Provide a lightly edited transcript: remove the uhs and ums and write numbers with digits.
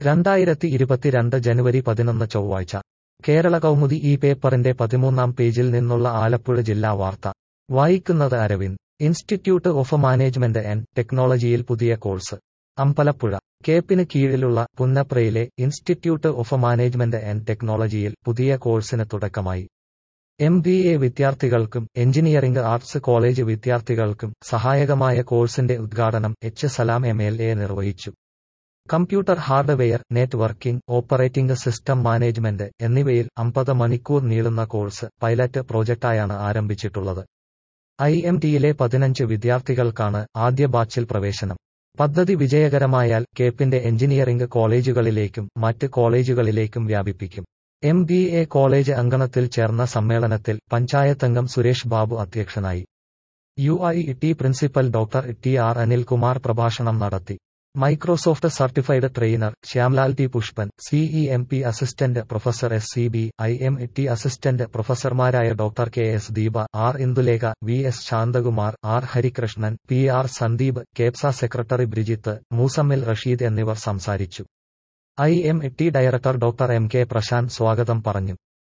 2022 ജനുവരി 11 ചൊവ്വാഴ്ച കേരള കൗമുദി ഈ പേപ്പറിന്റെ 13-ാം പേജിൽ നിന്നുള്ള ആലപ്പുഴ ജില്ലാ വാർത്ത വായിക്കുന്നത് Aravind. Institute of management and ടെക്നോളജിയിൽ പുതിയ കോഴ്സ്. അമ്പലപ്പുഴ കേപ്പിന് കീഴിലുള്ള പുന്നപ്രയിലെ ഇൻസ്റ്റിറ്റ്യൂട്ട് ഓഫ് മാനേജ്മെന്റ് ആൻഡ് ടെക്നോളജിയിൽ പുതിയ കോഴ്സിന് തുടക്കമായി. MBA വിദ്യാർത്ഥികൾക്കും എഞ്ചിനീയറിംഗ് ആർട്സ് കോളേജ് വിദ്യാർത്ഥികൾക്കും സഹായകമായ കോഴ്സിന്റെ ഉദ്ഘാടനം എച്ച് സലാം MLA നിർവഹിച്ചു. Computer hardware, networking, operating system management എന്നിവയിൽ 50 മണിക്കൂർ നീളുന്ന കോഴ്സ് പൈലറ്റ് പ്രോജക്റ്റായാണ് ആരംഭിച്ചിട്ടുള്ളത്. IMTയിലെ 15 വിദ്യാർത്ഥികൾക്കാണ് ആദ്യ ബാച്ചിൽ പ്രവേശനം. പദ്ധതി വിജയകരമായാൽ കേപ്പിന്റെ എഞ്ചിനീയറിംഗ് കോളേജുകളിലേക്കും മറ്റ് കോളേജുകളിലേക്കും വ്യാപിപ്പിക്കും. MBA കോളേജ് അങ്കണത്തിൽ ചേർന്ന സമ്മേളനത്തിൽ പഞ്ചായത്തംഗം സുരേഷ് ബാബു അധ്യക്ഷനായി. UIT principal doctor TR Anilkumar പ്രഭാഷണം നടത്തി. Microsoft certified trainer Shyamlal T Pushpan, CEMP assistant professor SCB, IMT assistant പ്രൊഫസർമാരായ doctor KS Deepa, R Indulekha, VS Santhakumar, R Harikrishnan, PR Sandeep, കേപ്സ സെക്രട്ടറി ബ്രിജിത്ത്, മൂസമ്മിൽ റഷീദ് എന്നിവർ സംസാരിച്ചു. IMT director doctor MK Prasanth സ്വാഗതം പറഞ്ഞു.